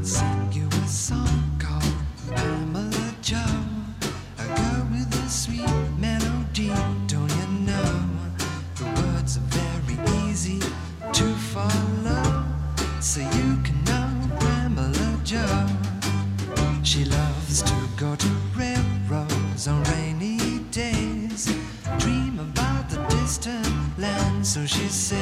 sing you a song called Pamela Joe. A girl with a sweet melody, don't you know? The words are very easy to follow, so you can know Pamela Joe. She loves to go to railroads on rainy days, dream about the distant land, so she says